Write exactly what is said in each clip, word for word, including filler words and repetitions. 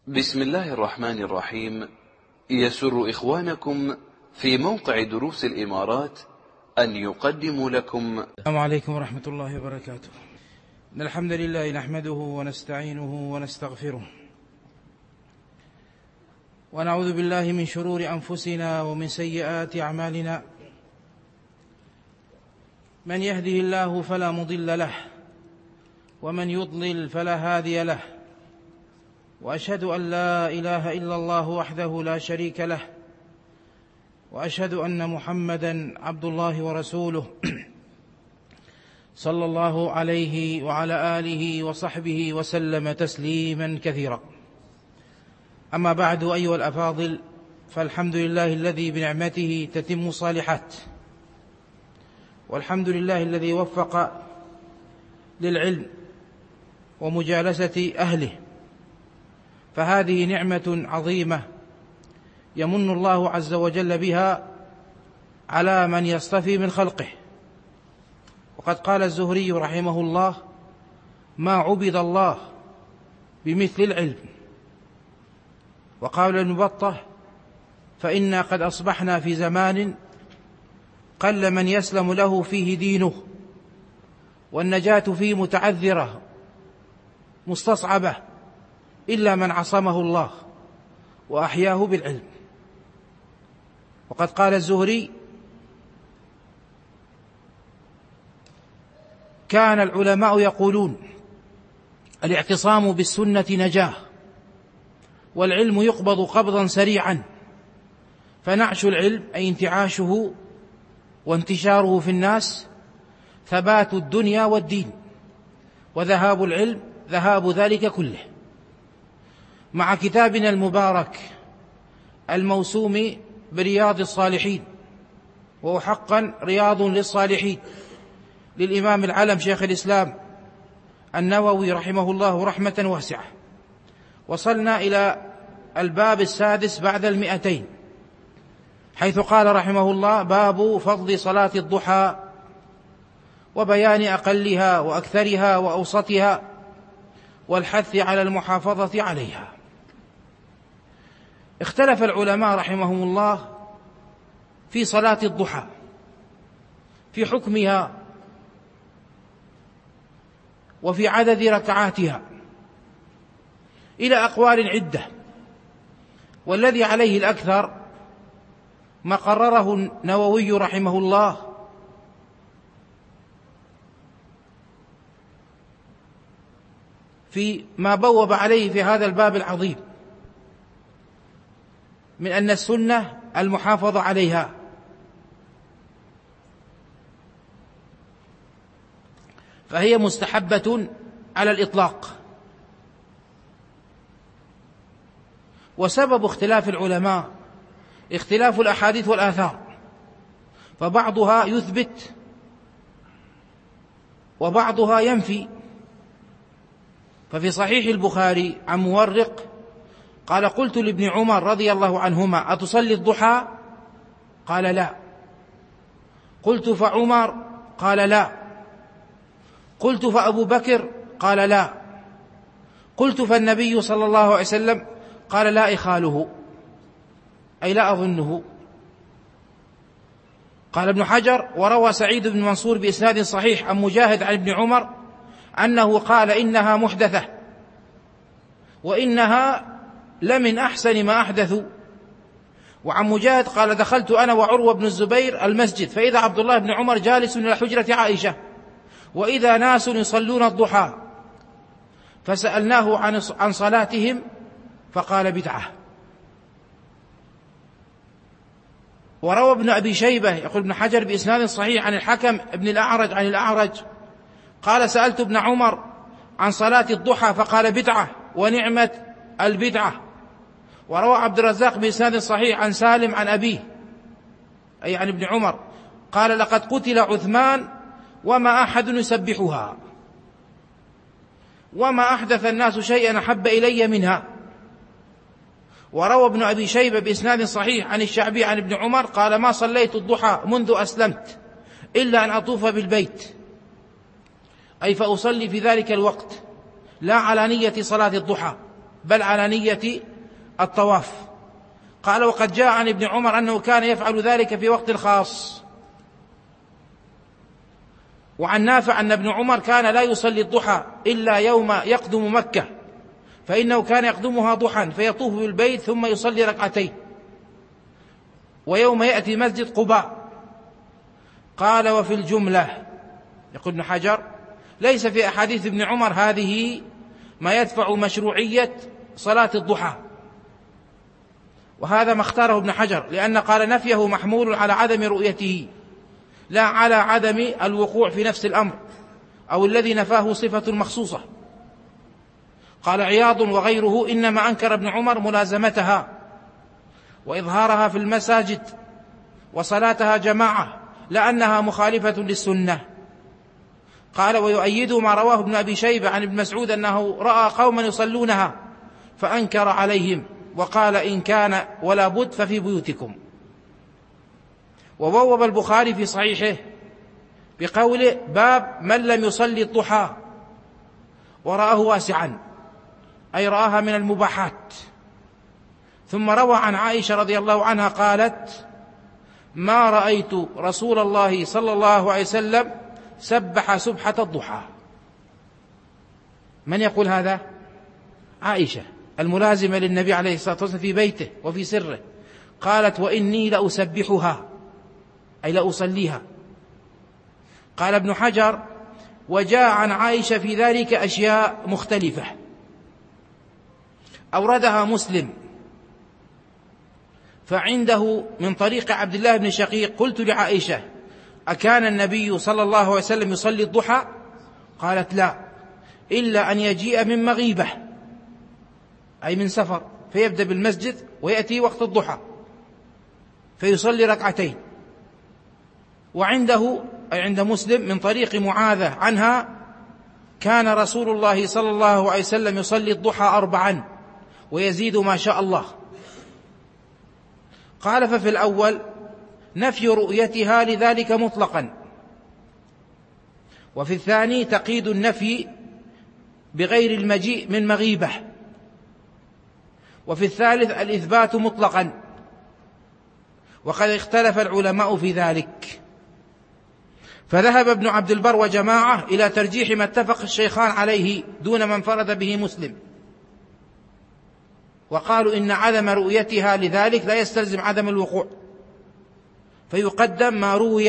بسم الله الرحمن الرحيم. يسر إخوانكم في موقع دروس الإمارات أن يقدموا لكم. السلام عليكم ورحمة الله وبركاته. إن الحمد لله نحمده ونستعينه ونستغفره، ونعوذ بالله من شرور أنفسنا ومن سيئات أعمالنا. من يهده الله فلا مضل له، ومن يضلل فلا هادي له، وأشهد أن لا إله إلا الله وحده لا شريك له، وأشهد أن محمدًا عبد الله ورسوله صلى الله عليه وعلى آله وصحبه وسلم تسليمًا كثيرا. أما بعد، أيها الأفاضل، فالحمد لله الذي بنعمته تتم الصالحات، والحمد لله الذي وفق للعلم ومجالسة أهله، فهذه نعمة عظيمة يمن الله عز وجل بها على من يصطفي من خلقه. وقد قال الزهري رحمه الله: ما عبد الله بمثل العلم. وقال ابن بطة: فإنا قد أصبحنا في زمان قل من يسلم له فيه دينه، والنجاة فيه متعذرة مستصعبة، إلا من عصمه الله وأحياه بالعلم. وقد قال الزهري: كان العلماء يقولون الاعتصام بالسنة نجاة، والعلم يقبض قبضا سريعا، فنعش العلم أي انتعاشه وانتشاره في الناس ثبات الدنيا والدين، وذهاب العلم ذهاب ذلك كله. مع كتابنا المبارك الموسوم برياض الصالحين، وهو حقا رياض للصالحين، للإمام العلم شيخ الإسلام النووي رحمه الله رحمة واسعة، وصلنا إلى الباب السادس بعد المئتين، حيث قال رحمه الله: باب فضل صلاة الضحى وبيان أقلها وأكثرها وأوسطها، والحث على المحافظة عليها. اختلف العلماء رحمهم الله في صلاة الضحى، في حكمها وفي عدد ركعاتها، إلى أقوال عدة، والذي عليه الأكثر ما قرره النووي رحمه الله في ما بوب عليه في هذا الباب العظيم، من أن السنة المحافظة عليها، فهي مستحبة على الإطلاق. وسبب اختلاف العلماء اختلاف الأحاديث والآثار، فبعضها يثبت وبعضها ينفي. ففي صحيح البخاري عن مورق قال: قلت لابن عمر رضي الله عنهما: أتصلي الضحى؟ قال: لا. قلت: فعمر؟ قال: لا. قلت: فأبو بكر؟ قال: لا. قلت: فالنبي صلى الله عليه وسلم؟ قال: لا إخاله، أي لا أظنه. قال ابن حجر: وروى سعيد بن منصور بإسناد صحيح عن مجاهد عن ابن عمر أنه قال: إنها محدثة، وإنها لمن أحسن ما أحدثوا. وعن مجاهد قال: دخلت أنا وعروة بن الزبير المسجد، فإذا عبد الله بن عمر جالس إلى حجرة عائشة، وإذا ناس يصلون الضحى، فسألناه عن صلاتهم فقال: بدعة. وروى ابن أبي شيبة يقول ابن حجر بإسناد صحيح عن الحكم ابن الأعرج عن الأعرج قال: سألت ابن عمر عن صلاة الضحى فقال: بدعة، ونعمة البدعة. وروى عبد الرزاق بإسناد صحيح عن سالم عن أبيه أي عن ابن عمر قال: لقد قتل عثمان وما أحد يسبحها، وما أحدث الناس شيئا أحب إلي منها. وروى ابن أبي شيبة بإسناد صحيح عن الشعبي عن ابن عمر قال: ما صليت الضحى منذ أسلمت إلا أن أطوف بالبيت، أي فأصلي في ذلك الوقت، لا على نية صلاة الضحى، بل على نية الطواف. قال وقد جاء عن ابن عمر أنه كان يفعل ذلك في وقت خاص. وعن نافع أن ابن عمر كان لا يصلي الضحى إلا يوم يقدم مكة، فإنه كان يقدمها ضحى فيطوف بالبيت ثم يصلي ركعتين، ويوم يأتي مسجد قباء. قال وفي الجملة، يقول ابن حجر، ليس في أحاديث ابن عمر هذه ما يدفع مشروعية صلاة الضحى، وهذا ما اختاره ابن حجر، لأن قال نفيه محمول على عدم رؤيته لا على عدم الوقوع في نفس الأمر أو الذي نفاه صفة مخصوصة. قال عياض وغيره إنما أنكر ابن عمر ملازمتها وإظهارها في المساجد وصلاتها جماعة لأنها مخالفة للسنة. قال ويؤيد ما رواه ابن أبي شيبة عن ابن مسعود أنه رأى قوما يصلونها فأنكر عليهم وقال إن كان ولا بد ففي بيوتكم. وبوب البخاري في صحيحه بقوله باب من لم يصلي الضحى، ورآه واسعا أي رآها من المباحات. ثم روى عن عائشة رضي الله عنها قالت ما رأيت رسول الله صلى الله عليه وسلم سبح سبحة الضحى. من يقول هذا؟ عائشة الملازمة للنبي عليه الصلاة والسلام في بيته وفي سره. قالت وإني لأسبحها أي لأصليها. قال ابن حجر وجاء عن عائشة في ذلك أشياء مختلفة أوردها مسلم، فعنده من طريق عبد الله بن شقيق قلت لعائشة أكان النبي صلى الله عليه وسلم يصلي الضحى؟ قالت لا، إلا أن يجيء من مغيبة أي من سفر، فيبدأ بالمسجد ويأتي وقت الضحى فيصلي ركعتين. وعنده أي عند مسلم من طريق معاذة عنها كان رسول الله صلى الله عليه وسلم يصلي الضحى أربعا ويزيد ما شاء الله. قال ففي الأول نفي رؤيتها لذلك مطلقا، وفي الثاني تقييد النفي بغير المجيء من مغيبة، وفي الثالث الإثبات مطلقا، وقد اختلف العلماء في ذلك. فذهب ابن عبد البر وجماعة إلى ترجيح ما اتفق الشيخان عليه دون ما انفرد به مسلم، وقالوا إن عدم رؤيتها لذلك لا يستلزم عدم الوقوع، فيقدم ما روي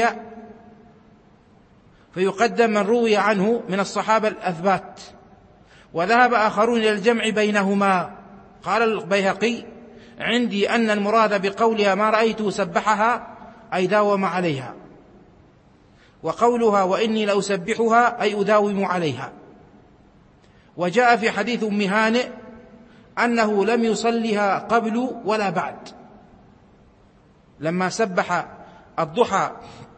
فيقدم من روي عنه من الصحابة الأثبات. وذهب آخرون إلى الجمع بينهما. قال البيهقي عندي أن المراد بقولها ما رأيته سبحها أي داوم عليها، وقولها وإني لأسبحها أي أداوم عليها. وجاء في حديث أم هانئ أنه لم يصلها قبل ولا بعد، لما سبح الضحى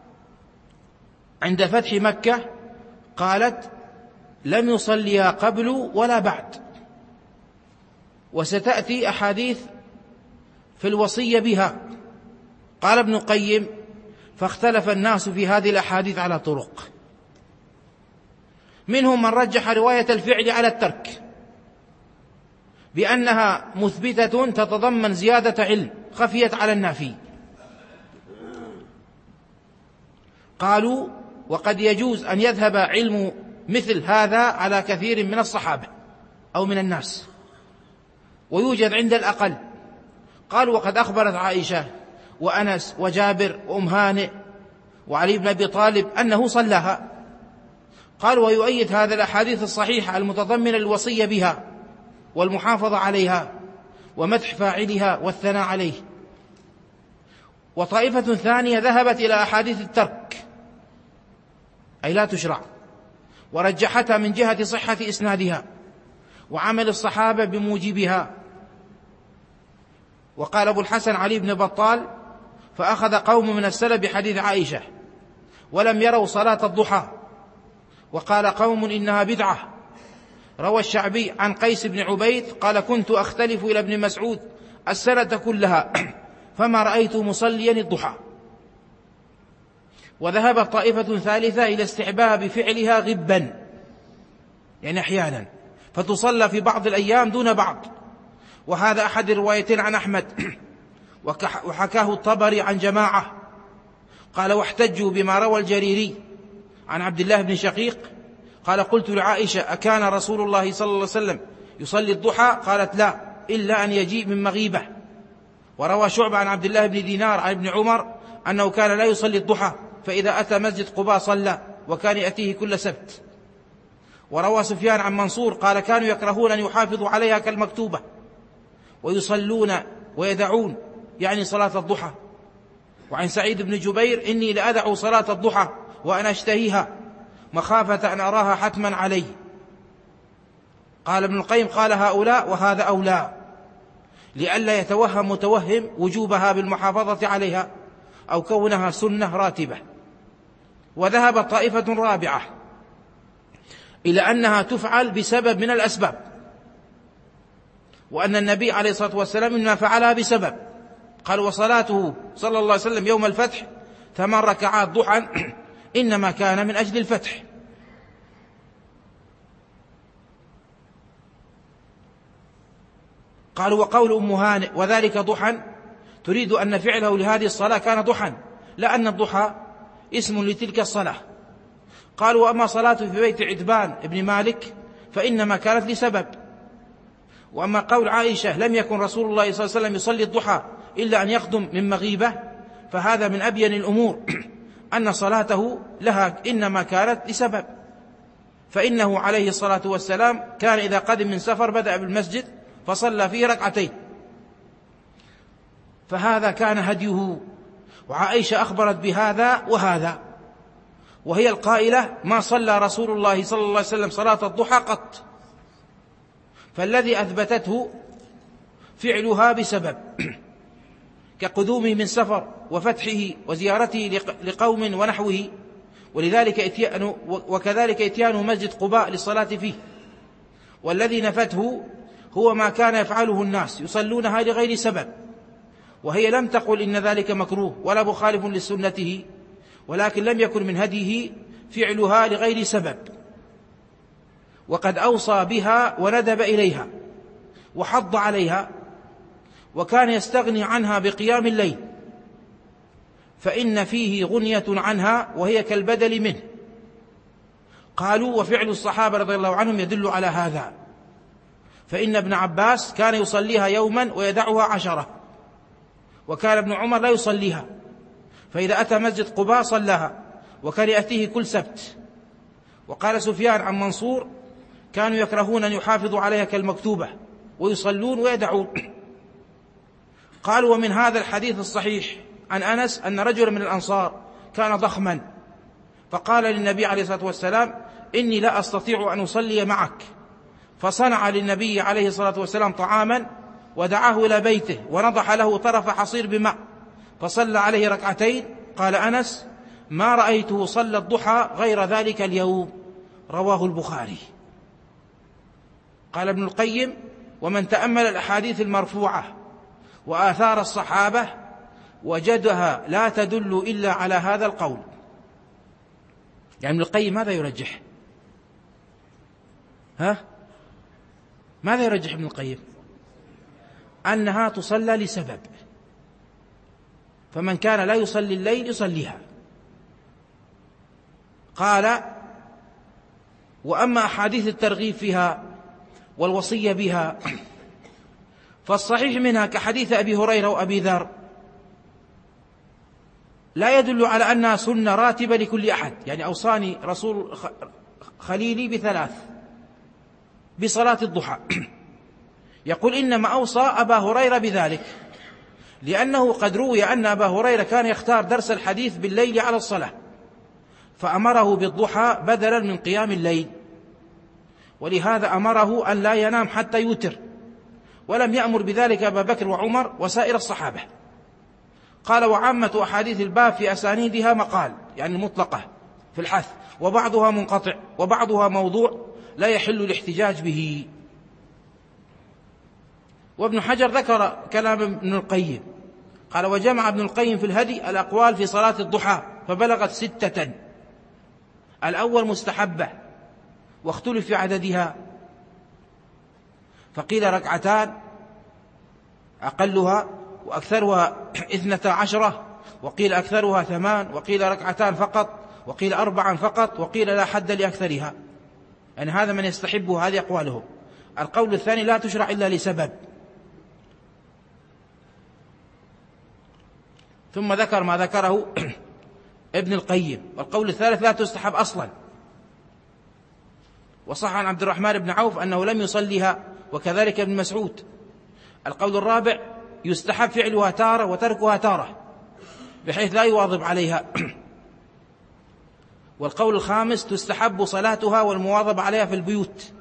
عند فتح مكة قالت لم يصلها قبل ولا بعد. وستأتي أحاديث في الوصية بها. قال ابن القيم فاختلف الناس في هذه الأحاديث على طرق، منهم من رجح رواية الفعل على الترك بأنها مثبتة تتضمن زيادة علم خفيت على النافي. قالوا وقد يجوز أن يذهب علم مثل هذا على كثير من الصحابة أو من الناس، ويوجد عند الأقل. قالوا وقد أخبرت عائشة وأنس وجابر وأم هانئ وعلي بن أبي طالب أنه صلاها. قالوا ويؤيد هذا الأحاديث الصحيحة المتضمنة الوصية بها والمحافظة عليها ومدح فاعلها والثناء عليه. وطائفة ثانية ذهبت إلى أحاديث الترك أي لا تشرع، ورجحتها من جهة صحة إسنادها وعمل الصحابة بموجبها. وقال أبو الحسن علي بن بطال فأخذ قوم من السلف بحديث عائشة ولم يروا صلاة الضحى، وقال قوم إنها بدعة. روى الشعبي عن قيس بن عبيد قال كنت أختلف إلى ابن مسعود السنة كلها فما رأيت مصليا الضحى. وذهبت طائفة ثالثة إلى استحباب فعلها غبا، يعني أحيانا، فتصلى في بعض الأيام دون بعض وهذا أحد الروايتين عن أحمد، وحكاه الطبري عن جماعة. قال: واحتجوا بما روى الجريري عن عبد الله بن شقيق قال: قلت لعائشة: أكان رسول الله صلى الله عليه وسلم يصلي الضحى؟ قالت: لا، إلا أن يجيء من مغيبة. وروى شعبة عن عبد الله بن دينار عن ابن عمر أنه كان لا يصلي الضحى، فإذا أتى مسجد قباء صلى، وكان يأتيه كل سبت. وروى سفيان عن منصور قال: كانوا يكرهون أن يحافظوا عليها كالمكتوبة، ويصلون ويدعون، يعني صلاة الضحى. وعن سعيد بن جبير: إني لأدع صلاة الضحى وأنا أشتهيها مخافة أن أراها حتما علي. قال ابن القيم: قال هؤلاء وهذا أولى، لئلا يتوهم متوهم وجوبها بالمحافظة عليها أو كونها سنة راتبة. وذهب طائفة رابعة إلى أنها تفعل بسبب من الأسباب، وأن النبي عليه الصلاة والسلام إنما فعلها بسبب. قال: وصلاته صلى الله عليه وسلم يوم الفتح ثمان ركعات ضحى إنما كان من أجل الفتح. قالوا: وقول أم هانئ: وذلك ضحى، تريد أن فعله لهذه الصلاة كان ضحى، لأن الضحى اسم لتلك الصلاة. قالوا: وأما صلاته في بيت عتبان ابن مالك فإنما كانت لسبب. وأما قول عائشة: لم يكن رسول الله صلى الله عليه وسلم يصلي الضحى إلا أن يقدم من مغيبة، فهذا من أبين الأمور أن صلاته لها إنما كانت لسبب. فإنه عليه الصلاة والسلام كان إذا قدم من سفر بدأ بالمسجد فصلى فيه ركعتين، فهذا كان هديه. وعائشة أخبرت بهذا وهذا، وهي القائلة: ما صلى رسول الله صلى الله عليه وسلم صلاة الضحى قط. فالذي أثبتته فعلها بسبب، كقدومه من سفر وفتحه وزيارته لقوم ونحوه، ولذلك اتيان وكذلك اتيان مسجد قباء للصلاة فيه. والذي نفته هو ما كان يفعله الناس يصلونها لغير سبب، وهي لم تقل إن ذلك مكروه ولا مخالف لسنته، ولكن لم يكن من هديه فعلها لغير سبب. وقد أوصى بها وندب إليها وحض عليها، وكان يستغني عنها بقيام الليل، فإن فيه غنية عنها وهي كالبدل منه. قالوا: وفعل الصحابة رضي الله عنهم يدل على هذا، فإن ابن عباس كان يصليها يوما ويدعها عشرة، وكان ابن عمر لا يصليها، فإذا أتى مسجد قباء صلاها، وكان يأتيه كل سبت. وقال سفيان عن منصور: كانوا يكرهون أن يحافظوا عليها كالمكتوبة، ويصلون ويدعون. قالوا: ومن هذا الحديث الصحيح عن أنس أن رجلا من الأنصار كان ضخما، فقال للنبي عليه الصلاة والسلام: إني لا أستطيع أن أصلي معك، فصنع للنبي عليه الصلاة والسلام طعاما ودعاه إلى بيته ونضح له طرف حصير بماء فصلى عليه ركعتين. قال أنس: ما رأيته صلى الضحى غير ذلك اليوم. رواه البخاري. قال ابن القيم: ومن تأمل الأحاديث المرفوعة وآثار الصحابة وجدها لا تدل إلا على هذا القول. يعني ابن القيم ماذا يرجح؟ ها؟ ماذا يرجح ابن القيم؟ أنها تصلى لسبب، فمن كان لا يصلي الليل يصليها. قال: وأما أحاديث الترغيب فيها والوصية بها فالصحيح منها كحديث أبي هريرة وأبي ذر لا يدل على أنها سنة راتبة لكل أحد. يعني أوصاني رسول خليلي بثلاث بصلاة الضحى، يقول إنما أوصى أبا هريرة بذلك، لأنه قد روي أن أبا هريرة كان يختار درس الحديث بالليل على الصلاة، فأمره بالضحى بدلا من قيام الليل، ولهذا أمره أن لا ينام حتى يوتر، ولم يأمر بذلك أبا بكر وعمر وسائر الصحابة. قال: وعامة أحاديث الباب في أسانيدها مقال، يعني مطلقة في الحث، وبعضها منقطع وبعضها موضوع لا يحل الاحتجاج به. وابن حجر ذكر كلام ابن القيم، قال: وجمع ابن القيم في الهدي الأقوال في صلاة الضحى فبلغت ستة. الأول مستحبة واختلف في عددها، فقيل ركعتان، أقلها وأكثرها اثنتا عشرة، وقيل أكثرها ثمان، وقيل ركعتان فقط، وقيل أربعا فقط، وقيل لا حد لأكثرها. يعني هذا من يستحبه، هذه أقوالهم. القول الثاني لا تشرع إلا لسبب. ثم ذكر ما ذكره ابن القيم. والقول الثالث لا تستحب أصلا. وصح عن عبد الرحمن بن عوف أنه لم يصليها، وكذلك ابن مسعود. القول الرابع يستحب فعلها تارة وتركها تارة، بحيث لا يواظب عليها. والقول الخامس تستحب صلاتها والمواظبة عليها في البيوت،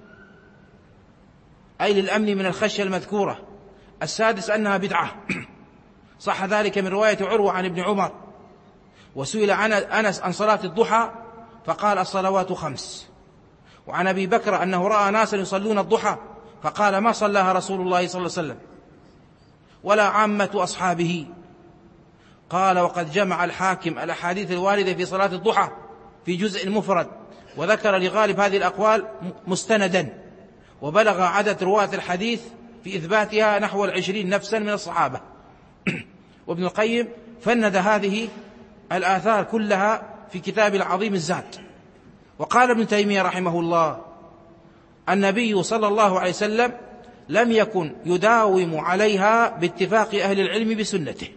أي للأمن من الخشية المذكورة. السادس أنها بدعة، صح ذلك من رواية عروة عن ابن عمر. وسئل عن أنس عن صلاة الضحى فقال الصلوات خمس. وعن أبي بكر أنه رأى ناسا يصلون الضحى فقال ما صلاها رسول الله صلى الله عليه وسلم ولا عامة أصحابه. قال وقد جمع الحاكم الأحاديث الواردة في صلاة الضحى في جزء مفرد، وذكر لغالب هذه الأقوال مستندا، وبلغ عدد رواة الحديث في إثباتها نحو العشرين نفسا من الصحابة. وابن القيم فند هذه الآثار كلها في كتاب العظيم الزاد. وقال ابن تيمية رحمه الله النبي صلى الله عليه وسلم لم يكن يداوم عليها باتفاق أهل العلم بسنته.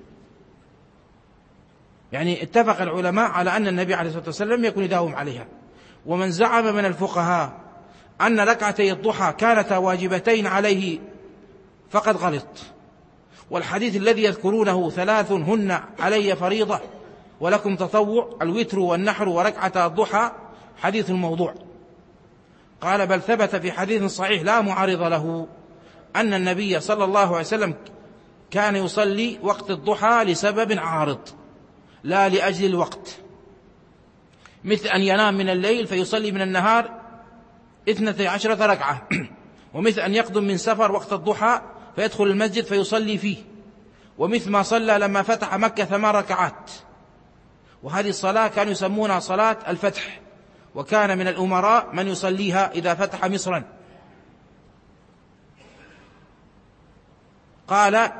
يعني اتفق العلماء على أن النبي عليه الصلاة والسلام لم يكن يداوم عليها. ومن زعم من الفقهاء أن ركعتي الضحى كانتا واجبتين عليه فقد غلط. والحديث الذي يذكرونه ثلاث هن علي فريضة ولكم تطوع، الوتر والنحر وركعتا الضحى، حديث موضوع. قال بل ثبت في حديث صحيح لا معارض له أن النبي صلى الله عليه وسلم كان يصلي وقت الضحى لسبب عارض لا لأجل الوقت، مثل أن ينام من الليل فيصلي من النهار اثنتي عشرة ركعة، ومثل أن يقدم من سفر وقت الضحى فيدخل المسجد فيصلي فيه، ومثل ما صلى لما فتح مكة ثمان ركعات. وهذه الصلاة كانوا يسمونها صلاة الفتح، وكان من الأمراء من يصليها إذا فتح مصرا. قال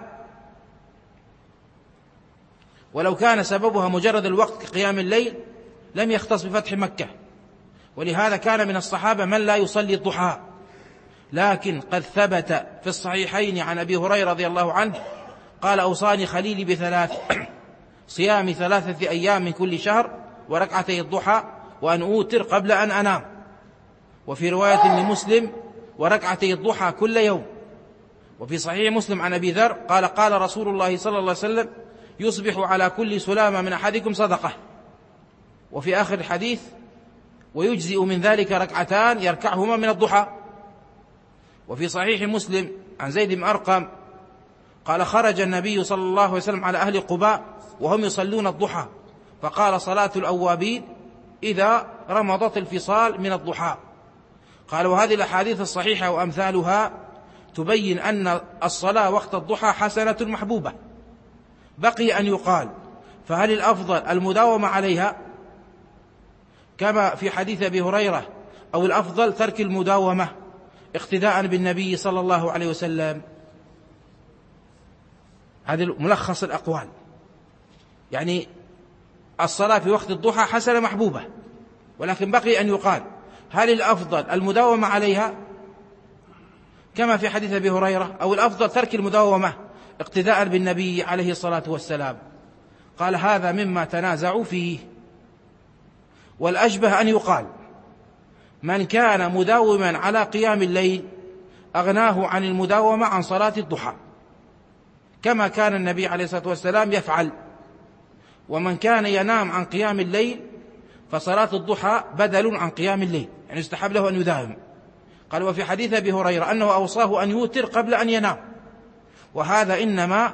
ولو كان سببها مجرد الوقت كقيام الليل لم يختص بفتح مكة، ولهذا كان من الصحابة من لا يصلي الضحى. لكن قد ثبت في الصحيحين عن أبي هريرة رضي الله عنه قال أوصاني خليلي بثلاث: صيام ثلاثة أيام من كل شهر، وركعتي الضحى، وأن أوتر قبل أن أنام. وفي رواية لمسلم وركعتي الضحى كل يوم. وفي صحيح مسلم عن أبي ذر قال قال رسول الله صلى الله عليه وسلم يصبح على كل سلامة من أحدكم صدقة. وفي آخر الحديث ويجزئ من ذلك ركعتان يركعهما من الضحى. وفي صحيح مسلم عن زيد بن أرقم قال خرج النبي صلى الله عليه وسلم على أهل قباء وهم يصلون الضحى فقال صلاة الأوابين إذا رمضت الفصال من الضحى. قال وهذه الأحاديث الصحيحة وأمثالها تبين أن الصلاة وقت الضحى حسنة محبوبة. بقي أن يقال فهل الأفضل المداومة عليها كما في حديث أبي هريرة، أو الأفضل ترك المداومة اقتداء بالنبي صلى الله عليه وسلم؟ هذا ملخص الأقوال. يعني الصلاة في وقت الضحى حسنة محبوبة، ولكن بقي أن يقال هل الأفضل المداومة عليها كما في حديث أبي هريرة، أو الأفضل ترك المداومة اقتداء بالنبي عليه الصلاة والسلام؟ قال هذا مما تنازعوا فيه، والأشبه أن يقال من كان مداوما على قيام الليل أغناه عن المداومة عن صلاة الضحى كما كان النبي عليه الصلاة والسلام يفعل، ومن كان ينام عن قيام الليل فصلاة الضحى بدل عن قيام الليل، يعني يستحب له أن يداوم. قال وفي حديث أبي هريرة أنه أوصاه أن يوتر قبل أن ينام، وهذا إنما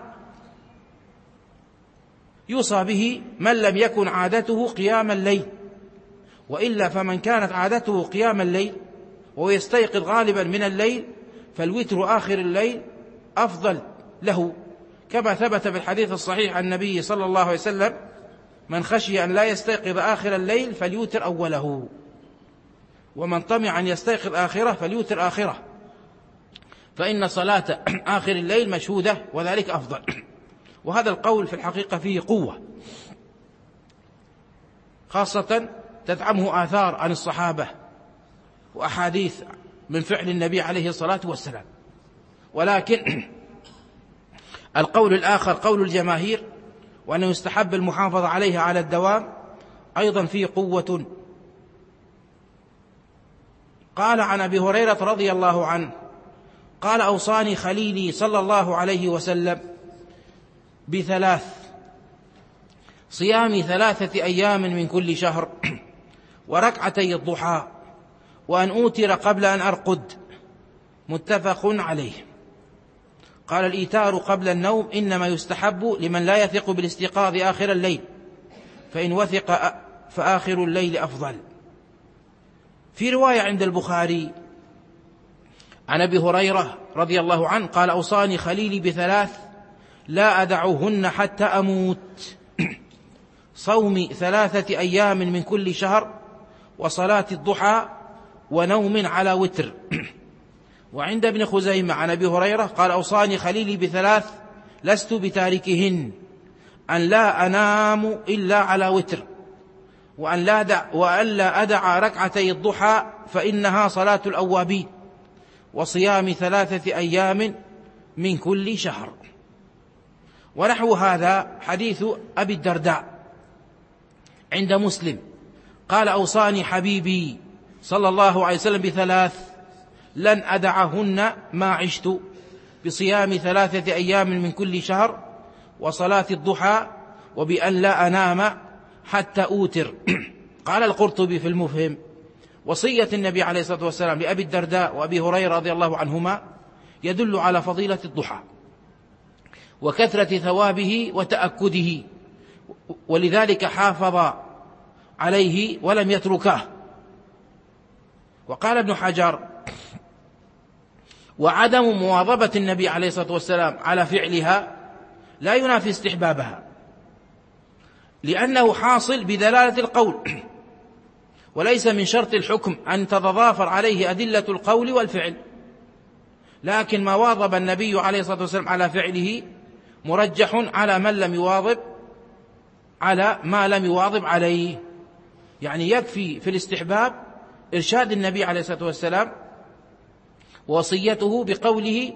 يوصى به من لم يكن عادته قيام الليل، وإلا فمن كانت عادته قيام الليل ويستيقظ غالبا من الليل فالوتر آخر الليل أفضل له، كما ثبت في الحديث الصحيح عن النبي صلى الله عليه وسلم من خشي أن لا يستيقظ آخر الليل فليوتر أوله، ومن طمع أن يستيقظ آخره فليوتر آخره. فإن صلاة آخر الليل مشهودة وذلك أفضل. وهذا القول في الحقيقة فيه قوة، خاصة تدعمه آثار عن الصحابة وأحاديث من فعل النبي عليه الصلاة والسلام. ولكن القول الآخر قول الجماهير، وأنه يستحب المحافظة عليها على الدوام، أيضا فيه قوة. قال عن أبي هريرة رضي الله عنه قال: أوصاني خليلي صلى الله عليه وسلم بثلاث: صيام ثلاثة أيام من كل شهر، وركعتي الضحى، وأن أوتر قبل أن أرقد. متفق عليه. قال: الإيتار قبل النوم إنما يستحب لمن لا يثق بالاستيقاظ آخر الليل، فإن وثق فآخر الليل أفضل. في رواية عند البخاري عن أبي هريرة رضي الله عنه قال: أوصاني خليلي بثلاث لا أدعهن حتى أموت: صوم ثلاثة أيام من كل شهر، وصلاة الضحى، ونوم على وتر. وعند ابن خزيمة عن أبي هريرة قال: أوصاني خليلي بثلاث لست بتاركهن: أن لا أنام إلا على وتر، وأن لا أدع, وأن لا أدع ركعتي الضحى فإنها صلاة الأوابين، وصيام ثلاثة أيام من كل شهر. ونحو هذا حديث أبي الدرداء عند مسلم قال: أوصاني حبيبي صلى الله عليه وسلم بثلاث لن أدعهن ما عشت: بصيام ثلاثة أيام من كل شهر، وصلاة الضحى، وبأن لا أنام حتى أوتر. قال القرطبي في المفهم: وصية النبي عليه الصلاة والسلام لأبي الدرداء وأبي هريرة رضي الله عنهما يدل على فضيلة الضحى وكثرة ثوابه وتأكده، ولذلك حافظ عليه ولم يتركه. وقال ابن حجر: وعدم مواظبة النبي عليه الصلاة والسلام على فعلها لا ينافي استحبابها، لأنه حاصل بدلالة القول، وليس من شرط الحكم أن تتضافر عليه أدلة القول والفعل، لكن ما واظب النبي عليه الصلاة والسلام على فعله مرجح على من لم يواظب على ما لم يواظب عليه. يعني يكفي في الاستحباب إرشاد النبي عليه الصلاة والسلام ووصيته بقوله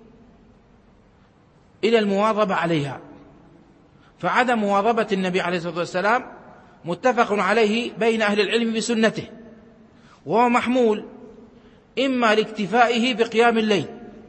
إلى المواظبة عليها، فعدم مواظبة النبي عليه الصلاة والسلام متفق عليه بين أهل العلم بسنته، وهو محمول إما لاكتفائه بقيام الليل،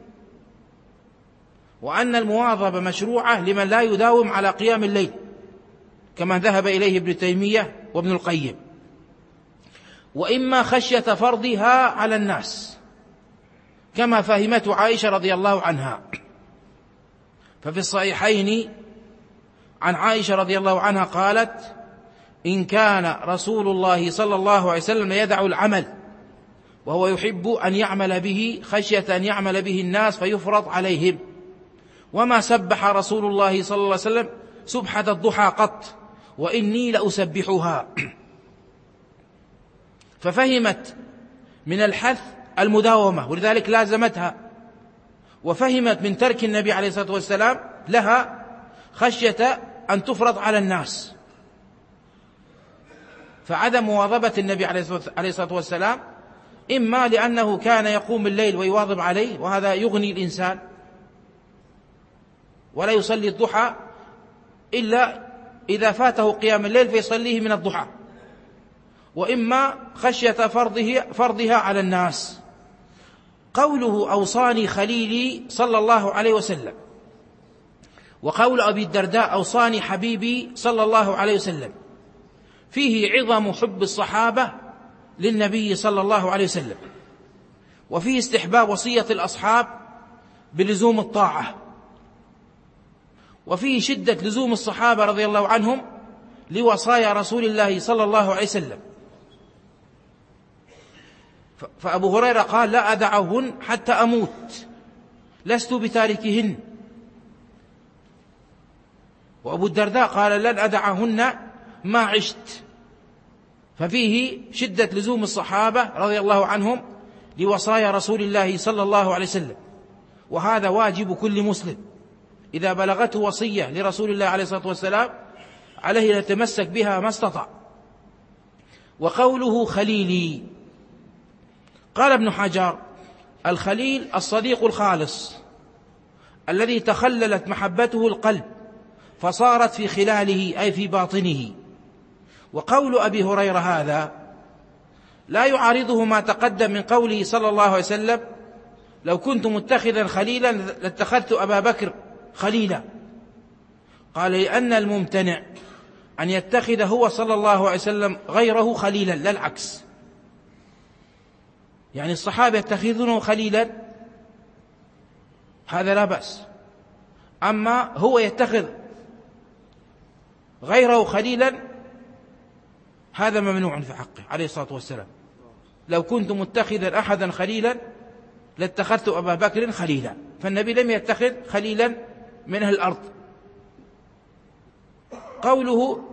وأن المواظبة مشروعة لمن لا يداوم على قيام الليل، كما ذهب إليه ابن تيمية وابن القيم، وإما خشية فرضها على الناس، كما فهمته عائشة رضي الله عنها. ففي الصحيحين عن عائشة رضي الله عنها قالت: إن كان رسول الله صلى الله عليه وسلم يدع العمل وهو يحب أن يعمل به خشية أن يعمل به الناس فيفرض عليهم، وما سبح رسول الله صلى الله عليه وسلم سبحة الضحى قط، وإني لأسبحها. ففهمت من الحث المداومة، ولذلك لازمتها، وفهمت من ترك النبي عليه الصلاة والسلام لها خشية أن تفرض على الناس. فعدم مواظبة النبي عليه الصلاة والسلام إما لأنه كان يقوم الليل ويواظب عليه، وهذا يغني الإنسان، ولا يصلي الضحى إلا إذا فاته قيام الليل فيصليه من الضحى، وإما خشية فرضه فرضها على الناس. قوله أوصاني خليلي صلى الله عليه وسلم، وقول أبي الدرداء أوصاني حبيبي صلى الله عليه وسلم، فيه عظم حب الصحابة للنبي صلى الله عليه وسلم، وفيه استحباب وصية الأصحاب بلزوم الطاعة، وفيه شدة لزوم الصحابة رضي الله عنهم لوصايا رسول الله صلى الله عليه وسلم. فأبو هريرة قال: لا أدعهن حتى أموت، لست بتاركهن. وأبو الدرداء قال: لن أدعهن ما عشت. ففيه شدة لزوم الصحابة رضي الله عنهم لوصايا رسول الله صلى الله عليه وسلم، وهذا واجب كل مسلم إذا بلغته وصية لرسول الله عليه الصلاة والسلام عليه أن يتمسك بها ما استطاع. وقوله خليلي، قال ابن حجر: الخليل الصديق الخالص الذي تخللت محبته القلب فصارت في خلاله أي في باطنه. وقول أبي هريرة هذا لا يعارضه ما تقدم من قوله صلى الله عليه وسلم: لو كنت متخذا خليلا لاتخذت أبا بكر خليلا. قال: لأن الممتنع أن يتخذ هو صلى الله عليه وسلم غيره خليلا، لا العكس. يعني الصحابة يتخذونه خليلا هذا لا بأس، أما هو يتخذ غيره خليلا هذا ممنوع في حقه عليه الصلاة والسلام. لو كنت متخذا أحدا خليلا لاتخذت أبا بكر خليلا، فالنبي لم يتخذ خليلا من أهل الأرض. قوله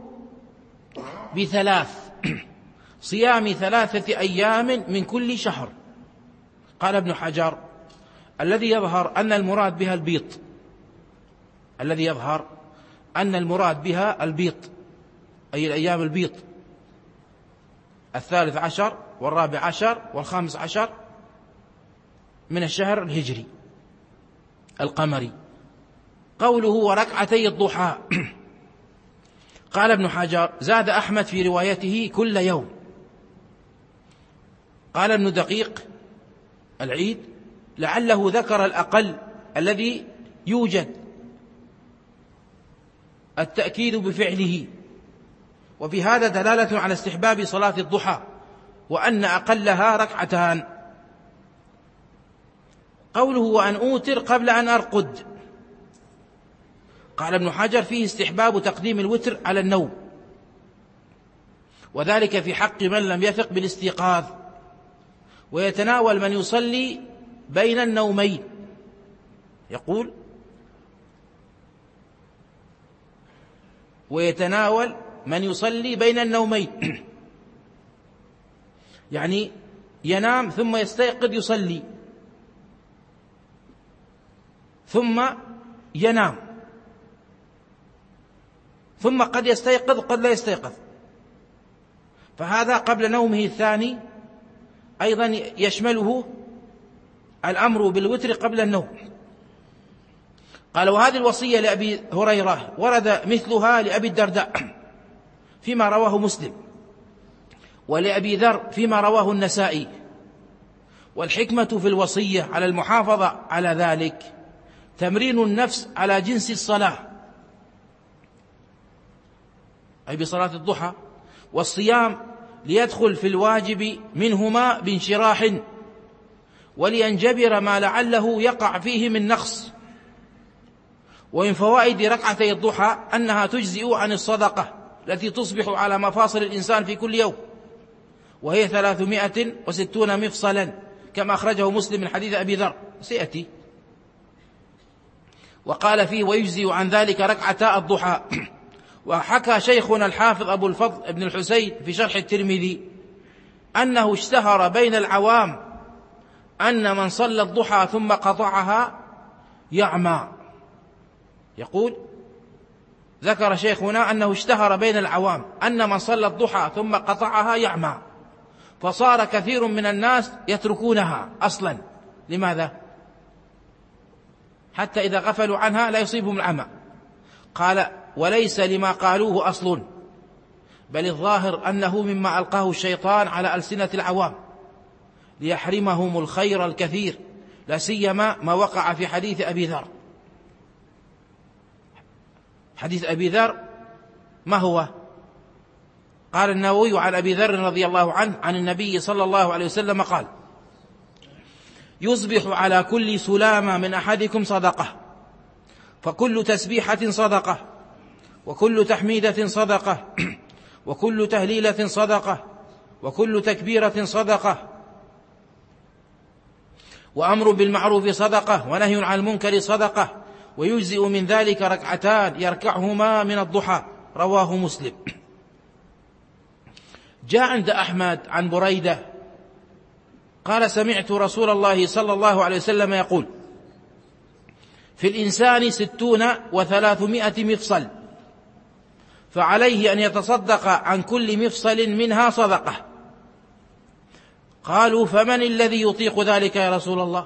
بثلاث صيام ثلاثة أيام من كل شهر، قال ابن حجر: الذي يظهر أن المراد بها البيض، الذي يظهر أن المراد بها البيض أي الأيام البيض، الثالث عشر والرابع عشر والخامس عشر من الشهر الهجري القمري. قوله وركعتي الضحى، قال ابن حجر: زاد أحمد في روايته كل يوم. قال ابن دقيق العيد: لعله ذكر الأقل الذي يوجد التأكيد بفعله، وفي هذا دلالة على استحباب صلاة الضحى وأن أقلها ركعتان. قوله وأن أوتر قبل أن أرقد، قال ابن حجر: فيه استحباب تقديم الوتر على النوم، وذلك في حق من لم يثق بالاستيقاظ، ويتناول من يصلي بين النومين. يقول: ويتناول من يصلي بين النومين، يعني ينام ثم يستيقظ يصلي ثم ينام، ثم قد يستيقظ قد لا يستيقظ، فهذا قبل نومه الثاني أيضا يشمله الأمر بالوتر قبل النوم. قال: وهذه الوصية لأبي هريرة ورد مثلها لأبي الدرداء فيما رواه مسلم، ولأبي ذر فيما رواه النسائي. والحكمة في الوصية على المحافظة على ذلك تمرين النفس على جنس الصلاة، أي بصلاة الضحى، والصيام ليدخل في الواجب منهما بانشراح، ولينجبر ما لعله يقع فيه من نقص. ومن فوائد ركعتي الضحى أنها تجزئ عن الصدقة التي تصبح على مفاصل الإنسان في كل يوم، وهي ثلاثمائة وستون مفصلا كما أخرجه مسلم من حديث أبي ذر سيأتي. وقال فيه: ويجزئ عن ذلك ركعتا الضحى. وحكى شيخنا الحافظ أبو الفضل ابن الحسين في شرح الترمذي أنه اشتهر بين العوام أن من صلى الضحى ثم قطعها يعمى. يقول: ذكر شيخنا أنه اشتهر بين العوام أن من صلى الضحى ثم قطعها يعمى، فصار كثير من الناس يتركونها أصلا. لماذا؟ حتى إذا غفلوا عنها لا يصيبهم العمى. قال: وليس لما قالوه أصل، بل الظاهر أنه مما ألقاه الشيطان على ألسنة العوام ليحرمهم الخير الكثير، لا سيما ما وقع في حديث أبي ذر. حديث أبي ذر ما هو؟ قال النووي عن أبي ذر رضي الله عنه عن النبي صلى الله عليه وسلم قال: يصبح على كل سلامة من أحدكم صدقة، فكل تسبيحة صدقة، وكل تحميدة صدقة، وكل تهليلة صدقة، وكل تكبيرة صدقة، وأمر بالمعروف صدقة، ونهي عن المنكر صدقة، ويجزئ من ذلك ركعتان يركعهما من الضحى. رواه مسلم. جاء عند أحمد عن بريدة قال: سمعت رسول الله صلى الله عليه وسلم يقول: في الإنسان ستون وثلاثمائة مفصل، فعليه أن يتصدق عن كل مفصل منها صدقة. قالوا: فمن الذي يطيق ذلك يا رسول الله؟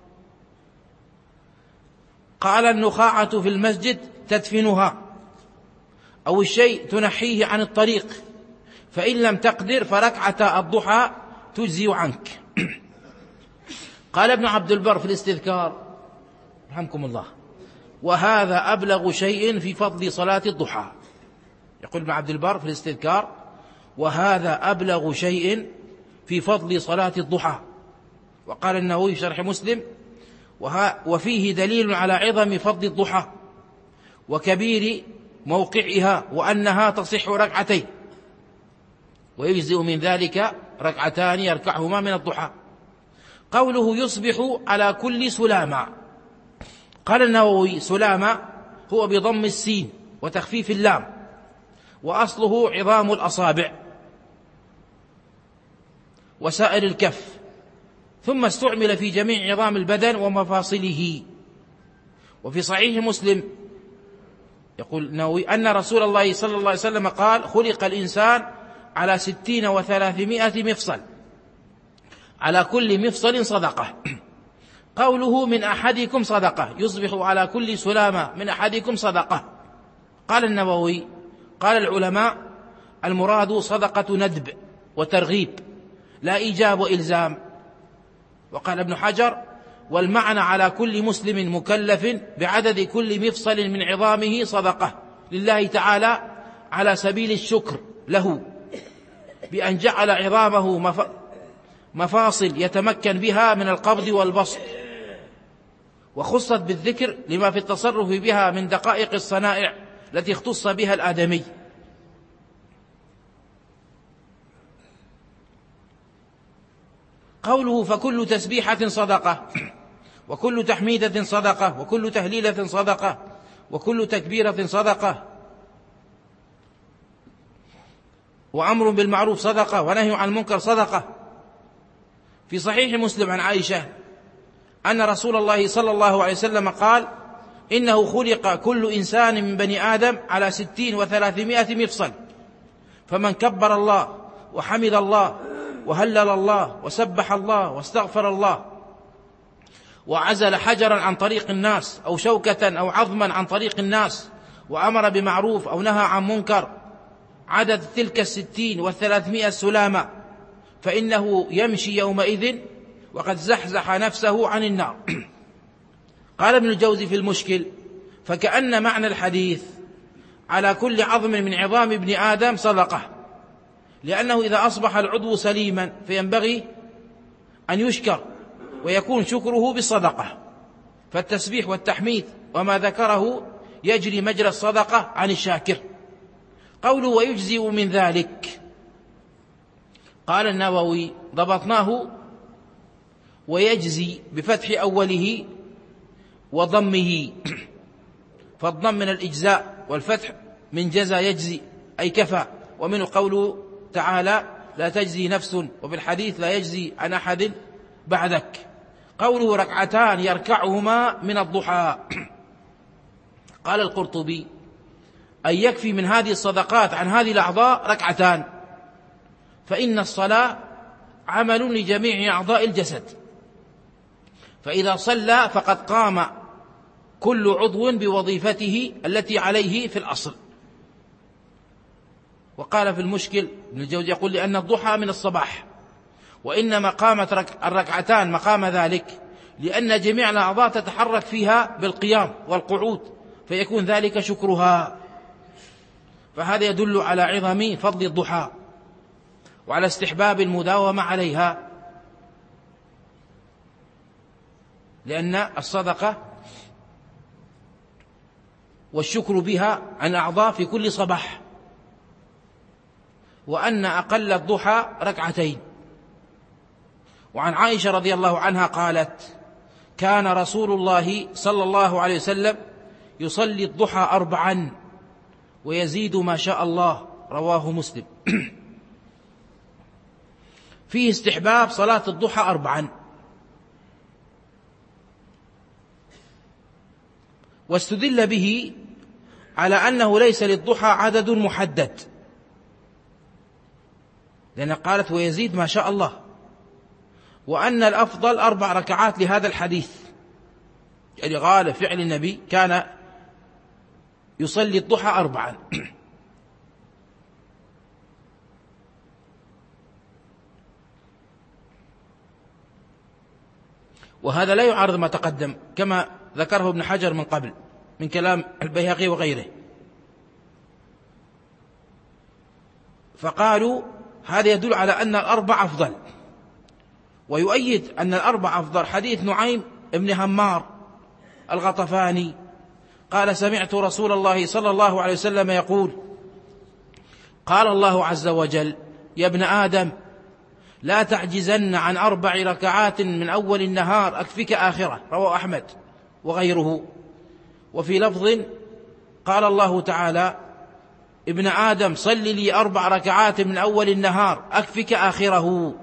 قال: النخاعة في المسجد تدفنها، أو الشيء تنحيه عن الطريق، فإن لم تقدر فركعة الضحى تجزي عنك. قال ابن عبد البر في الاستذكار رحمكم الله: وهذا أبلغ شيء في فضل صلاة الضحى. يقول ابن عبد البر في الاستذكار: وهذا أبلغ شيء في فضل صلاة الضحى. وقال النووي في شرح مسلم: وفيه دليل على عظم فضل الضحى وكبير موقعها، وأنها تصح ركعتين، ويجزئ من ذلك ركعتان يركعهما من الضحى. قوله يصبح على كل سلامة، قال النووي: سلامة هو بضم السين وتخفيف اللام، وأصله عظام الأصابع وسائر الكف، ثم استعمل في جميع عظام البدن ومفاصله. وفي صحيح مسلم يقول النووي أن رسول الله صلى الله عليه وسلم قال: خلق الإنسان على ستين وثلاثمائة مفصل، على كل مفصل صدقة. قوله من أحدكم صدقة، يصبح على كل سلامة من أحدكم صدقة. قال النووي: قال العلماء: المراد صدقة ندب وترغيب، لا إيجاب وإلزام. وقال ابن حجر: والمعنى على كل مسلم مكلف بعدد كل مفصل من عظامه صدقة لله تعالى على سبيل الشكر له بأن جعل عظامه مفاصل يتمكن بها من القبض والبسط، وخصت بالذكر لما في التصرف بها من دقائق الصنائع التي اختص بها الآدمي. قوله فكل تسبيحة صدقة، وكل تحميدة صدقة، وكل تهليلة صدقة، وكل تكبيرة صدقة، وأمر بالمعروف صدقة، ونهي عن المنكر صدقة. في صحيح مسلم عن عائشة أن رسول الله صلى الله عليه وسلم قال: إنه خلق كل إنسان من بني آدم على ستين وثلاثمائة مفصل، فمن كبر الله وحمد الله وهلل الله وسبح الله واستغفر الله وعزل حجرا عن طريق الناس أو شوكة أو عظما عن طريق الناس وأمر بمعروف أو نهى عن منكر عدد تلك الستين والثلاثمائة سلامة، فإنه يمشي يومئذ وقد زحزح نفسه عن النار. قال ابن الجوزي في المشكل: فكأن معنى الحديث على كل عظم من عظام ابن آدم صدقة، لأنه إذا أصبح العضو سليما فينبغي أن يشكر ويكون شكره بالصدقة، فالتسبيح والتحميد وما ذكره يجري مجرى الصدقة عن الشاكر. قوله ويجزئ من ذلك، قال النووي: ضبطناه ويجزي بفتح أوله وضمه، فالضم من الإجزاء والفتح من جزى يجزي أي كفى. ومنه قوله تعالى: لا تجزي نفس، وفي الحديث: لا يجزي عن أحد بعدك. قوله ركعتان يركعهما من الضحى، قال القرطبي: أن يكفي من هذه الصدقات عن هذه الأعضاء ركعتان، فإن الصلاة عمل لجميع أعضاء الجسد، فإذا صلى فقد قام كل عضو بوظيفته التي عليه في الأصل. وقال في المشكل ابن الجوزي يقول: لأن الضحى من الصباح، وإنما قامت الركعتان مقام ذلك لأن جميع الأعضاء تتحرك فيها بالقيام والقعود، فيكون ذلك شكرها. فهذا يدل على عظم فضل الضحى وعلى استحباب المداومة عليها، لأن الصدقة والشكر بها عن أعضاء في كل صباح، وأن أقل الضحى ركعتين. وعن عائشة رضي الله عنها قالت: كان رسول الله صلى الله عليه وسلم يصلي الضحى أربعا ويزيد ما شاء الله، رواه مسلم. فيه استحباب صلاة الضحى أربعا. واستدل به على أنه ليس للضحى عدد محدد، لأن قالت ويزيد ما شاء الله، وأن الأفضل أربع ركعات لهذا الحديث، يعني غالب فعل النبي كان يصلي الضحى أربعا. وهذا لا يعارض ما تقدم كما ذكره ابن حجر من قبل من كلام البيهقي وغيره، فقالوا هذا يدل على أن الأربع أفضل. ويؤيد أن الأربع أفضل حديث نعيم ابن همار الغطفاني قال سمعت رسول الله صلى الله عليه وسلم يقول قال الله عز وجل يا ابن آدم لا تعجزن عن أربع ركعات من أول النهار أكفك آخرة، رواه أحمد وغيره. وفي لفظ قال الله تعالى ابن آدم صل لي أربع ركعات من أول النهار أكفك آخره.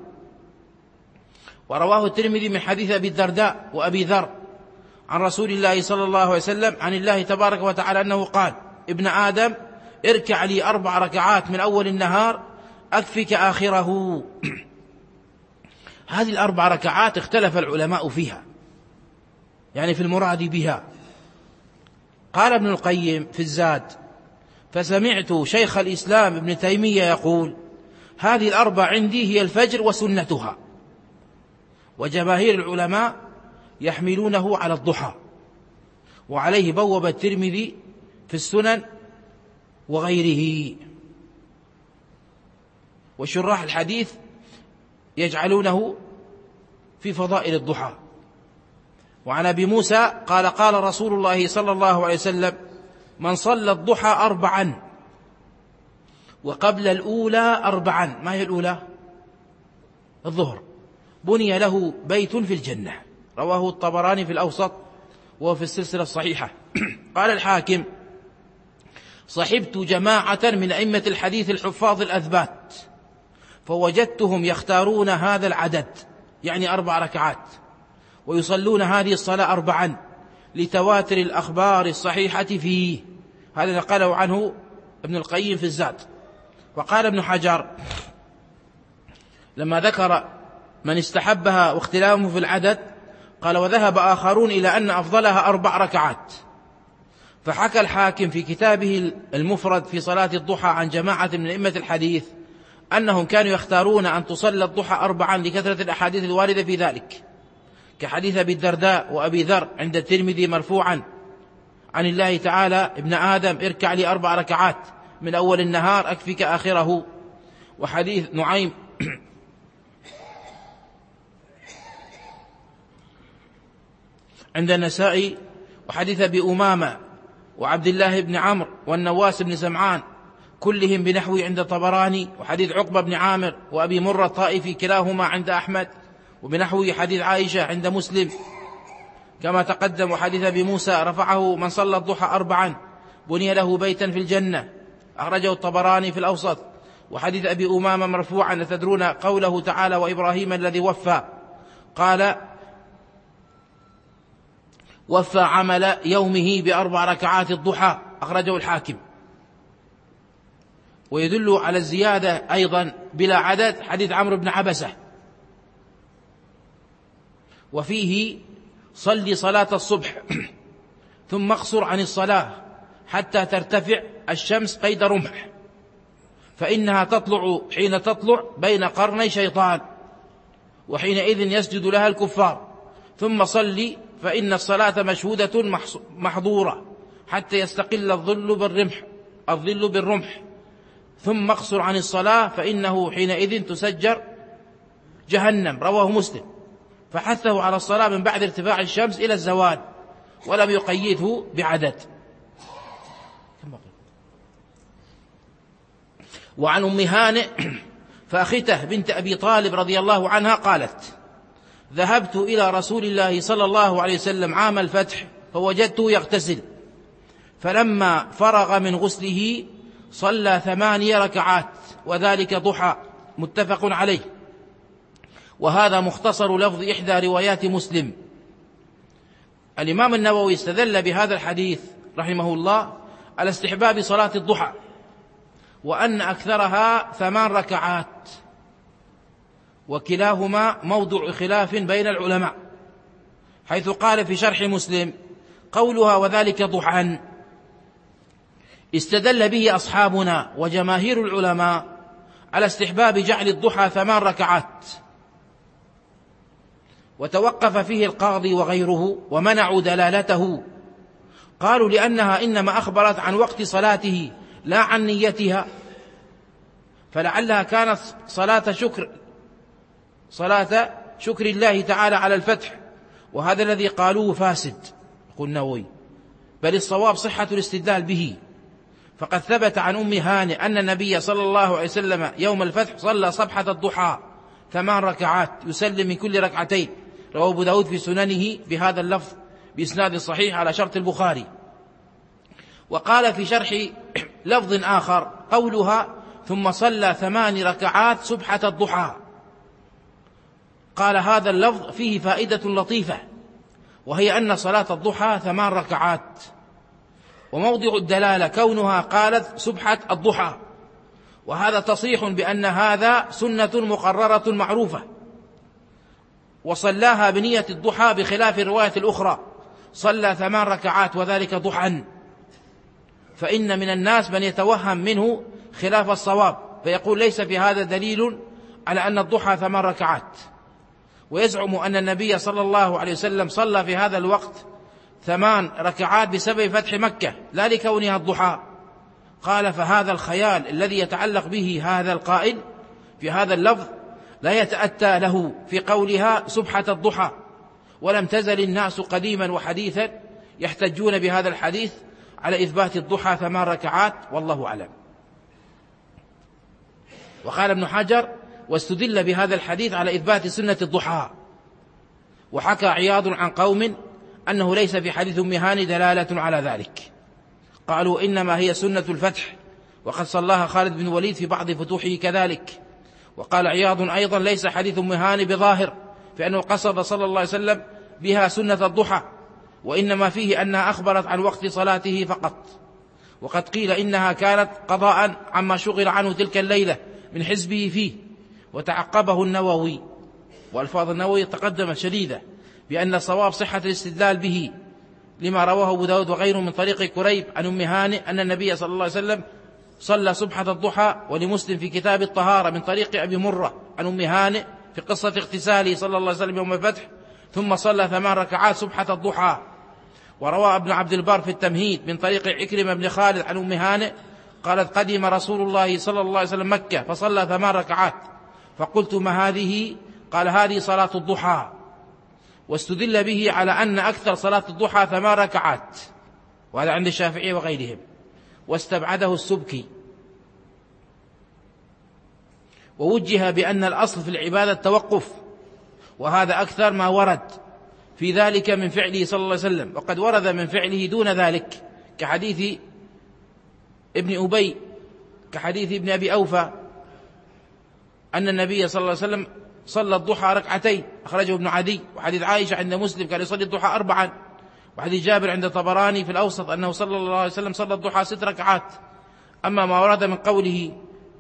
ورواه الترمذي من حديث أبي الدرداء وأبي ذر عن رسول الله صلى الله عليه وسلم عن الله تبارك وتعالى أنه قال ابن آدم اركع لي أربع ركعات من أول النهار أكفك آخره. هذه الأربع ركعات اختلف العلماء فيها، يعني في المراد بها. قال ابن القيم في الزاد فسمعت شيخ الإسلام ابن تيمية يقول هذه الأربع عندي هي الفجر وسنتها، وجماهير العلماء يحملونه على الضحى، وعليه بوب الترمذي في السنن وغيره. وشراح الحديث يجعلونه في فضائل الضحى. وعن أبي موسى قال قال رسول الله صلى الله عليه وسلم من صلى الضحى أربعا وقبل الأولى أربعا، ما هي الأولى؟ الظهر، بني له بيت في الجنة، رواه الطبراني في الأوسط وهو في السلسلة الصحيحة. قال الحاكم صحبت جماعة من أئمة الحديث الحفاظ الأثبات فوجدتهم يختارون هذا العدد، يعني أربع ركعات، ويصلون هذه الصلاة أربعا لتواتر الأخبار الصحيحة فيه. هذا نقله عنه ابن القيم في الزاد. وقال ابن حجر لما ذكر من استحبها واختلافه في العدد قال وذهب آخرون إلى أن أفضلها أربع ركعات. فحكى الحاكم في كتابه المفرد في صلاة الضحى عن جماعة من أئمة الحديث أنهم كانوا يختارون أن تصلى الضحى أربعا لكثرة الأحاديث الواردة في ذلك، كحديث أبي الدرداء وأبي ذر عند الترمذي مرفوعا عن الله تعالى ابن آدم اركع لي أربع ركعات من أول النهار أكفك آخره، وحديث نعيم عند النسائي، وحديث أبي أمامة وعبد الله بن عمرو والنواس بن سمعان كلهم بنحو عند طبراني، وحديث عقبة بن عامر وأبي مرة الطائفي كلاهما عند أحمد، وبنحو حديث عائشة عند مسلم كما تقدم. وحديث أبي موسى رفعه من صلى الضحى أربعا بني له بيتا في الجنة، أخرجه الطبراني في الأوسط. وحديث أبي أمامة مرفوعا تدرون قوله تعالى وإبراهيم الذي وفى، قال وفى عمل يومه بأربع ركعات الضحى، أخرجه الحاكم. ويدل على الزيادة أيضا بلا عدد حديث عمرو بن عبسة، وفيه صل صلاة الصبح ثم اقصر عن الصلاة حتى ترتفع الشمس قيد رمح، فإنها تطلع حين تطلع بين قرني شيطان، وحينئذ يسجد لها الكفار. ثم صل فإن الصلاة مشهودة محظورة حتى يستقل الظل بالرمح الظل بالرمح، ثم اقصر عن الصلاة فإنه حينئذ تسجر جهنم، رواه مسلم. فحثه على الصلاة من بعد ارتفاع الشمس إلى الزوال، ولم يقيده بعدد. وعن أم هانئ فأخته بنت أبي طالب رضي الله عنها قالت ذهبت إلى رسول الله صلى الله عليه وسلم عام الفتح فوجدته يغتسل، فلما فرغ من غسله صلى ثماني ركعات وذلك ضحى، متفق عليه. وهذا مختصر لفظ إحدى روايات مسلم، الإمام النووي استدل بهذا الحديث رحمه الله على استحباب صلاة الضحى، وأن أكثرها ثمان ركعات، وكلاهما موضع خلاف بين العلماء، حيث قال في شرح مسلم قولها وذلك ضحى استدل به أصحابنا وجماهير العلماء على استحباب جعل الضحى ثمان ركعات، وتوقف فيه القاضي وغيره ومنعوا دلالته، قالوا لأنها إنما أخبرت عن وقت صلاته لا عن نيتها، فلعلها كانت صلاة شكر صلاة شكر الله تعالى على الفتح، وهذا الذي قالوه فاسد. يقول النووي بل الصواب صحة الاستدلال به، فقد ثبت عن أم هانئ أن النبي صلى الله عليه وسلم يوم الفتح صلى صبحة الضحى ثمان ركعات يسلم من كل ركعتين، رواه أبو داود في سننه بهذا اللفظ بإسناد صحيح على شرط البخاري. وقال في شرح لفظ آخر قولها ثم صلى ثمان ركعات سبحة الضحى، قال هذا اللفظ فيه فائدة لطيفة، وهي أن صلاة الضحى ثمان ركعات، وموضع الدلالة كونها قالت سبحة الضحى، وهذا تصريح بأن هذا سنة مقررة معروفة، وصلاها بنية الضحى بخلاف الرواية الأخرى صلى ثمان ركعات وذلك ضحى، فإن من الناس من يتوهم منه خلاف الصواب فيقول ليس في هذا دليل على أن الضحى ثمان ركعات، ويزعم أن النبي صلى الله عليه وسلم صلى في هذا الوقت ثمان ركعات بسبب فتح مكة لا لكونها الضحى. قال فهذا الخيال الذي يتعلق به هذا القائل في هذا اللفظ لا يتأتى له في قولها سبحة الضحى، ولم تزل الناس قديما وحديثا يحتجون بهذا الحديث على إثبات الضحى ثمان ركعات، والله أعلم. وقال ابن حجر واستدل بهذا الحديث على إثبات سنة الضحى، وحكى عياض عن قوم أنه ليس في حديث أم هانئ دلالة على ذلك، قالوا إنما هي سنة الفتح، وقد صلاها خالد بن الوليد في بعض فتوحه كذلك. وقال عياض أيضا ليس حديث أم هانئ بظاهر، فإنه قصد صلى الله عليه وسلم بها سنة الضحى، وإنما فيه أنها أخبرت عن وقت صلاته فقط، وقد قيل إنها كانت قضاء عما شغل عنه تلك الليلة من حزبه فيه. وتعقبه النووي، وألفاظ النووي تقدمت شديدة، بأن الصواب صحة الاستدلال به لما رواه أبو داود وغيره من طريق كريب عن أم هانئ أن النبي صلى الله عليه وسلم صلى سبحة الضحى، ولمسلم في كتاب الطهارة من طريق أبي مرة عن أم هانئ في قصة اغتساله صلى الله عليه وسلم يوم الفتح ثم صلى ثمان ركعات سبحة الضحى. وروى ابن عبد البر في التمهيد من طريق عكرمة بن خالد عن أم هانئ قالت قدم رسول الله صلى الله عليه وسلم مكة فصلى ثمان ركعات، فقلت ما هذه؟ قال هذه صلاة الضحى. واستدل به على أن أكثر صلاة الضحى ثمان ركعات، وهذا عند الشافعي وغيرهم، واستبعده السبكي. ووجه بأن الأصل في العبادة التوقف، وهذا أكثر ما ورد في ذلك من فعله صلى الله عليه وسلم، وقد ورد من فعله دون ذلك كحديث ابن أبي كحديث ابن أبي أوفى أن النبي صلى الله عليه وسلم صلى الضحى ركعتين أخرجه ابن عدي، وحديث عائشة عند مسلم كان يصلي الضحى أربعا، وحديث جابر عند طبراني في الأوسط أنه صلى الله عليه وسلم صلى الضحى ست ركعات. أما ما ورد من قوله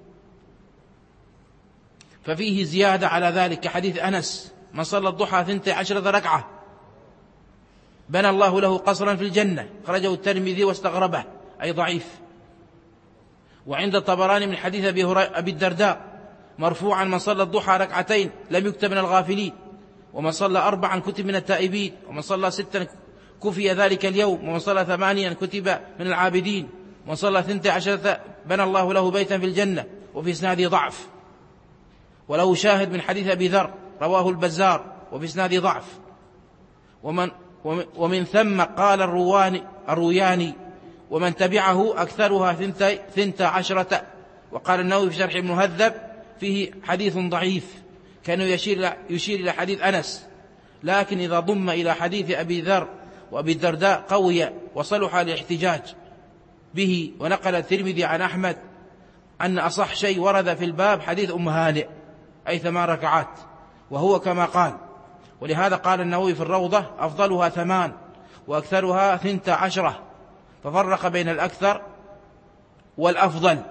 ففيه زيادة على ذلك كحديث أنس من صلى الضحى ثنتي عشرة ركعة بنى الله له قصرا في الجنة، أخرجه الترمذي واستغربه أي ضعيف. وعند الطبراني من حديث أبي الدرداء مرفوعا من صلى الضحى ركعتين لم يكتب من الغافلين، ومن صلى أربعا كتب من التائبين، ومن صلى ستا كفي ذلك اليوم، ومن صلى ثمانيا كتب من العابدين، ومن صلى ثنتي عشرة بنى الله له بيتا في الجنة، وفي إسناده ضعف. وله شاهد من حديث أبي ذر رواه البزار وفي إسناده ضعف. ومن, ومن ثم قال الرواني الروياني ومن تبعه أكثرها ثنتي, ثنتي عشرة. وقال النووي في شرح المهذب فيه حديث ضعيف كان يشير, يشير إلى حديث أنس، لكن إذا ضم إلى حديث أبي ذر وأبي الدرداء قوي وصلح الاحتجاج به. ونقل الترمذي عن أحمد أن أصح شيء ورد في الباب حديث أم هانئ أي ثمان ركعات، وهو كما قال. ولهذا قال النووي في الروضة أفضلها ثمان، وأكثرها ثنتا عشرة، ففرق بين الأكثر والأفضل.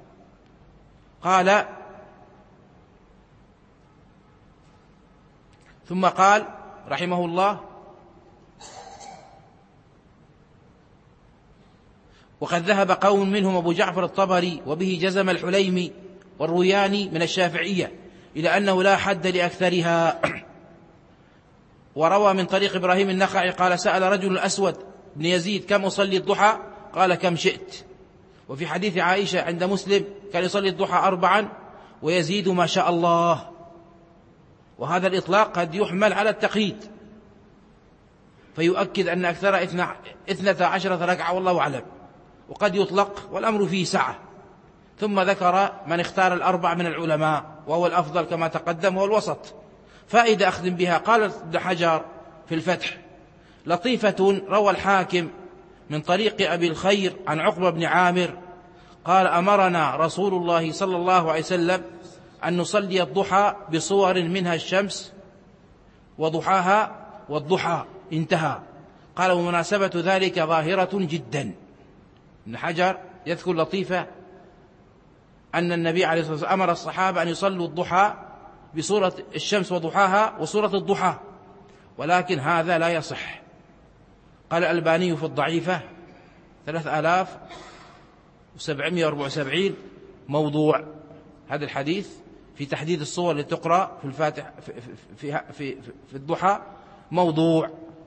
قال ثم قال رحمه الله: وقد ذهب قوم منهم أبو جعفر الطبري وبه جزم الحليمي والروياني من الشافعية إلى أنه لا حد لأكثرها. وروى من طريق إبراهيم النخعي قال: سأل رجل الأسود بن يزيد: كم أصلي الضحى؟ قال: كم شئت. وفي حديث عائشة عند مسلم: كان يصلي الضحى أربعا ويزيد ما شاء الله. وهذا الإطلاق قد يحمل على التقييد فيؤكد أن أكثر اثنتا عشرة ركعة والله أعلم، وقد يطلق والأمر فيه سعة. ثم ذكر من اختار الأربع من العلماء وهو الأفضل كما تقدم، وهو الوسط. فائدة أخذ بها. قال ابن حجر في الفتح: لطيفة روى الحاكم من طريق أبي الخير عن عقبة بن عامر قال: أمرنا رسول الله صلى الله عليه وسلم أن نصلي الضحى بصور منها الشمس وضحاها والضحى. انتهى. قال: ومناسبة ذلك ظاهرة جدا. ابن حجر يذكر لطيفة أن النبي عليه الصلاة والسلام أمر الصحابة أن يصلوا الضحى بصورة الشمس وضحاها وصورة الضحى، ولكن هذا لا يصح. قال الألباني في الضعيفة ثلاثة آلاف وسبعمائة وأربعة وسبعين موضوع. هذا الحديث في تحديد الصور التي تقرأ في الفاتح في, في, في, في, في الضحى موضوع.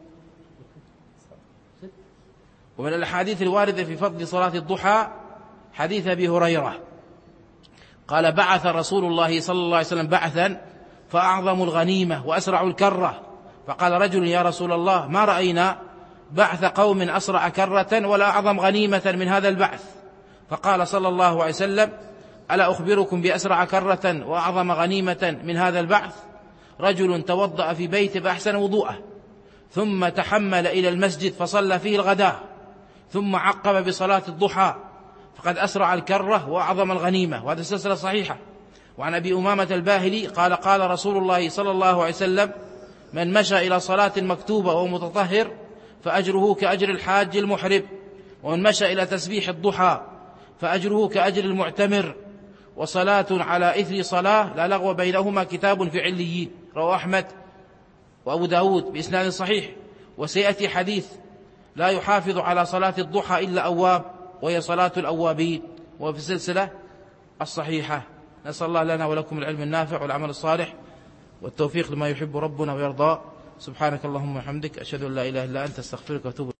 ومن الأحاديث الواردة في فضل صلاة الضحى حديث أبي هريرة قال: بعث رسول الله صلى الله عليه وسلم بعثا فأعظموا الغنيمة وأسرعوا الكرة. فقال رجل: يا رسول الله، ما رأينا بعث قوم أسرع كرة ولا أعظم غنيمة من هذا البعث. فقال صلى الله عليه وسلم: ألا أخبركم بأسرع كرة وأعظم غنيمة من هذا البعث؟ رجل توضأ في بيته فأحسن وضوءه، ثم تحمل إلى المسجد فصلى فيه الغداء، ثم عقب بصلاة الضحى، فقد أسرع الكرة وأعظم الغنيمة. وهذا السلسلة صحيحة. وعن أبي أمامة الباهلي قال: قال رسول الله صلى الله عليه وسلم: من مشى إلى صلاة مكتوبة وهو متطهر فأجره كأجر الحاج المحرم، ومن مشى إلى تسبيح الضحى فأجره كأجر المعتمر، وصلاة على إثر صلاة لا لغو بينهما كتاب في عليين. رواه أحمد وأبو داود بإسناد صحيح. وسيأتي حديث: لا يحافظ على صلاة الضحى إلا أواب، وهي صلاة الأوابين، وفي السلسلة الصحيحة. نسأل الله لنا ولكم العلم النافع والعمل الصالح والتوفيق لما يحب ربنا ويرضى. سبحانك اللهم وبحمدك، أشهد أن لا إله إلا أنت، استغفرك وأتوب إليك.